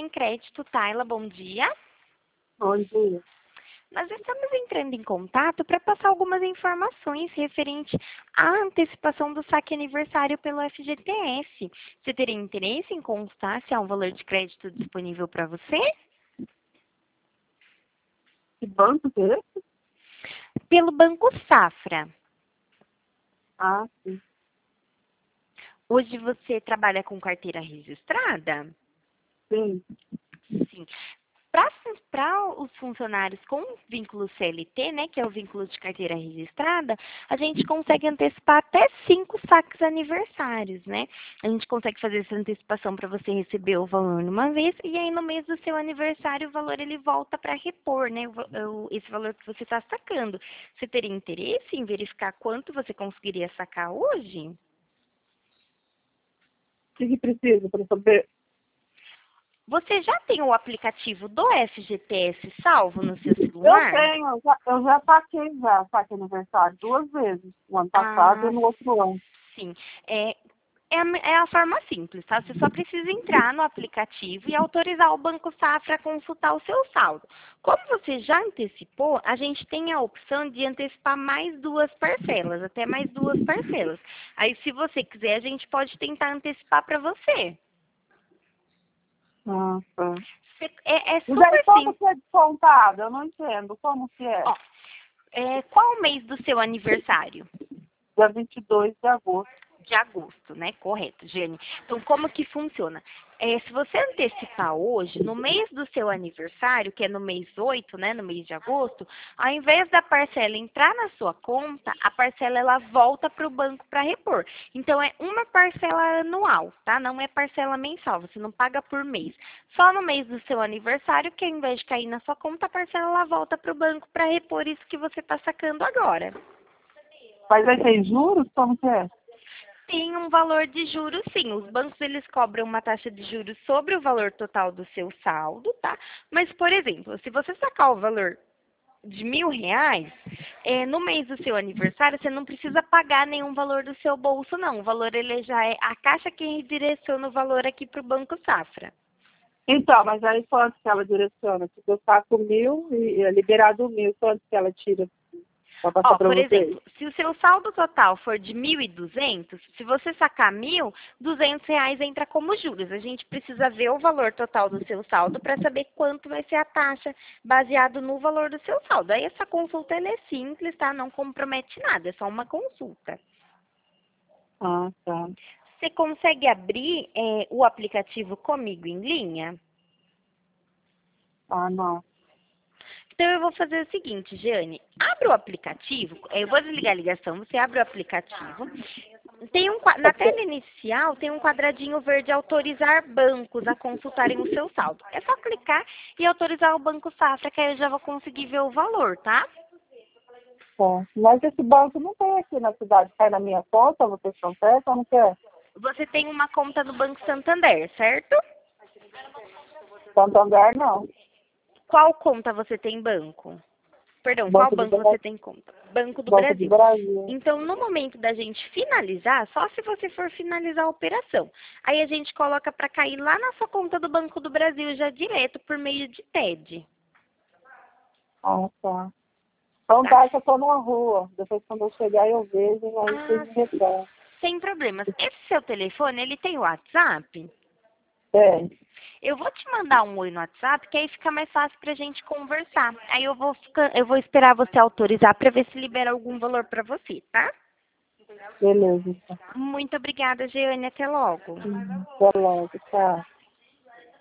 Sem Crédito, Tayla, bom dia. Bom dia. Nós estamos entrando em contato para passar algumas informações referente à antecipação do saque aniversário pelo FGTS. Você teria interesse em constar se há um valor de crédito disponível para você? Que banco que é esse? Pelo Banco Safra. Ah, sim. Hoje você trabalha com carteira registrada? Sim. Sim. Para os funcionários com vínculo CLT, né, que é o vínculo de carteira registrada, a gente consegue antecipar até 5 saques aniversários, né? A gente consegue fazer essa antecipação para você receber o valor numa vez e aí no mês do seu aniversário o valor ele volta para repor, né, esse valor que você está sacando. Você teria interesse em verificar quanto você conseguiria sacar hoje? O que precisa para saber? Você já tem o aplicativo do FGTS salvo no seu Eu celular? tenho, eu já saquei saque aniversário 2 vezes, o ano passado Ah, e no outro ano. sim. É a forma simples, tá? Você só precisa entrar no aplicativo e autorizar o Banco Safra a consultar o seu saldo. Como você já antecipou, a gente tem a opção de antecipar mais 2 parcelas, até mais 2 parcelas. Aí, se você quiser, a gente pode tentar antecipar para você. Ah, tá. É Mas aí super como simples. que é descontado? Eu não entendo. Como que é? Ó, qual o mês do seu aniversário? Dia 22 de agosto. De agosto, né? Correto, Jane. Então, como que funciona? Se você antecipar hoje, no mês do seu aniversário, que é no mês 8, né, no mês de agosto, ao invés da parcela entrar na sua conta, a parcela ela volta para o banco para repor. Então, é uma parcela anual, tá? Não é parcela mensal, você não paga por mês. Só no mês do seu aniversário, que ao invés de cair na sua conta, a parcela ela volta para o banco para repor isso que você está sacando agora. Mas aí tem juros? Como que é? Tem um valor de juros, sim. Os bancos eles cobram uma taxa de juros sobre o valor total do seu saldo, tá? Mas, por exemplo, se você sacar o valor de R$ 1.000, no mês do seu aniversário, você não precisa pagar nenhum valor do seu bolso, não. O valor ele já é a Caixa que redireciona o valor aqui para o Banco Safra. Então, mas aí quanto que ela direciona? Se eu saco 1.000 e é liberado 1.000, quanto que ela tira para passar Ó, para por vocês? exemplo, se o seu saldo total for de 1.200, se você sacar 1.000, R$ 200 entra como juros. A gente precisa ver o valor total do seu saldo para saber quanto vai ser a taxa baseado no valor do seu saldo. Aí essa consulta ela é simples, tá? Não compromete nada, é só uma consulta. Ah, tá. Você consegue abrir o aplicativo Comigo em Linha? Ah, não. Então, eu vou fazer o seguinte, Jane. Abre o aplicativo, eu vou desligar a ligação, você abre o aplicativo. Na tela inicial, tem um quadradinho verde autorizar bancos a consultarem o seu saldo. É só clicar e autorizar o Banco Safra, que aí eu já vou conseguir ver o valor, tá? Bom, mas esse banco não tem aqui na cidade. Cai na minha conta, vocês conseguem ou não quer? Você tem uma conta no Banco Santander, certo? Santander, não. Qual conta você tem em banco? Perdão, qual Banco do banco Brasil. você tem conta? Banco do Banco do Brasil. Brasil. Então, no momento da gente finalizar, só se você for finalizar a operação. Aí a gente coloca para cair lá na sua conta do Banco do Brasil já direto por meio de TED. Ah, tá. Então Tá? tá, que eu tô numa rua. Depois quando eu chegar eu vejo, aí vocês Ah, me retornam. sem problemas. Esse seu telefone, ele tem WhatsApp? É, Eu vou te mandar um oi no WhatsApp, que aí fica mais fácil pra gente conversar. Aí eu vou esperar você autorizar para ver se libera algum valor para você, tá? beleza. Então. Muito obrigada, Jeane. Até logo. Até logo, tchau.